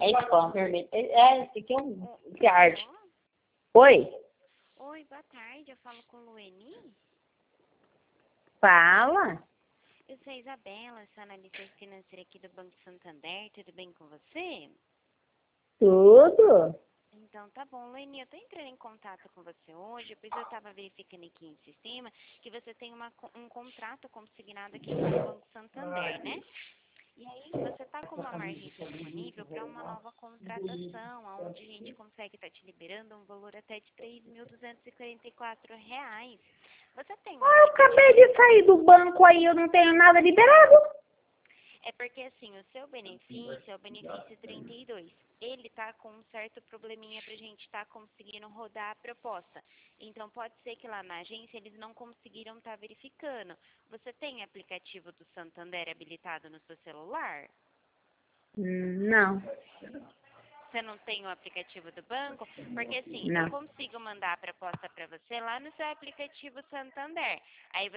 É spam vermelho. Esse aqui é um que arde. Alô? Oi? Oi, boa tarde. Eu falo com Lueni. Fala. Eu sou a Isabela, sou analista financeira aqui do Banco Santander. Tudo bem com você? Tudo? Então tá bom, Lueni, eu tô entrando em contato com você hoje, pois eu tava verificando aqui em sistema que você tem um contrato consignado aqui com o Banco Santander, né? E aí, você tá com uma margem disponível para uma nova contratação, onde a gente consegue estar te liberando um valor até de R$ 3.244. Você tem um Eu acabei de sair do banco aí, eu não tenho nada liberado. É porque, assim, o seu benefício é o benefício 32. Ele tá com um certo probleminha pra gente tá conseguindo rodar a proposta. Então, pode ser que lá na agência eles não conseguiram estar verificando. Você tem aplicativo do Santander habilitado no seu celular? Não, Você não tem o aplicativo do banco? Porque, assim, eu não. consigo mandar a proposta pra você lá no seu aplicativo Santander. Aí